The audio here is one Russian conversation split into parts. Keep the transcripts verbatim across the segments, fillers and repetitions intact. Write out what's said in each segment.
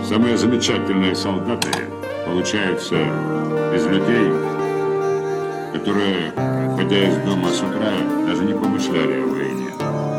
Самые замечательные солдаты получаются из людей, которые, выходя из дома с утра, даже не помышляли о войне.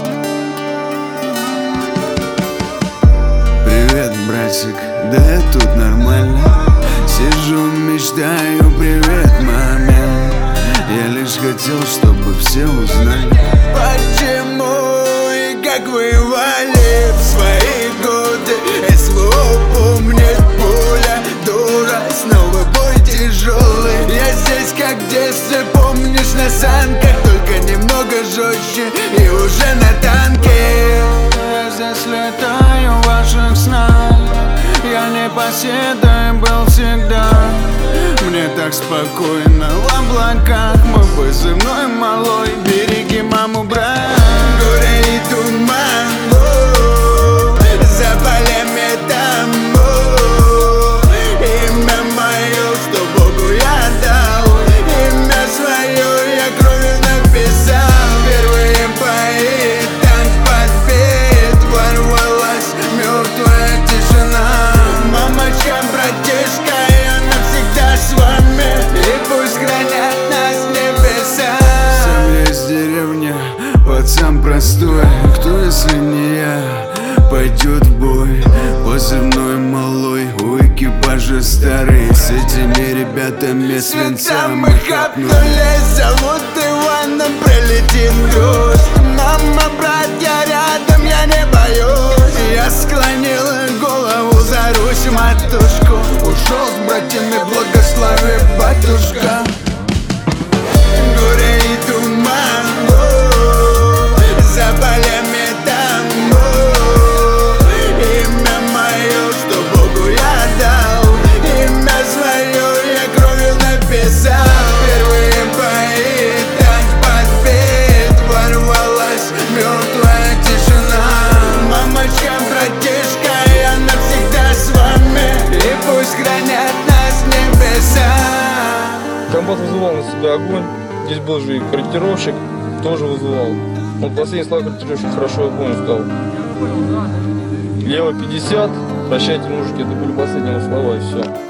Привет, братик, да я тут нормально. Сижу, мечтаю, привет, момент. Я лишь хотел, чтобы все узнали, почему и как воевали в свои годы. СВО помнит пуля, дура, снова бой тяжелый. Я здесь как в детстве, помнишь, на санках, только немного жестче и уже на танке. Я здесь летаю в ваших снах, я непоседой был всегда. Мне так спокойно в облаках, мой позывной малой. Береги маму, брат. Горе и туман, о, за полями там, о, имя мое, что Богу я дал, имя свое я кровью написал. Первые бои, танк подбит, ворвалась мертвая тишина. Мамочка, братишка, я навсегда с вами, и пусть хранят нас небеса. Сам я из деревни, пацан простой, кто если не я пойдет в бой? Позывной малой, у экипажа старый, с этими ребятами свинца мы хапнули. Зовут Иваном, прилетит груз. Мама, брат, я рядом, я не боюсь. Я склонила голову за Русь, матушку. Ушел с братьями, благослови, батюшка. Горе и туман, о, за полями там, о, имя мое, что Богу я дал, имя свое я кровью написал. Первые бои, танк подбит, ворвалась мертвая тишина. Мамочка, братишка, я навсегда с вами, и пусть хранят нас небеса. Комбат вызывал на себя огонь. Здесь был же и корректировщик, тоже вызывал. Он последний слова корректировщик хорошо я помню сказал. Лево пятьдесят, прощайте, мужики, это были последние слова и все.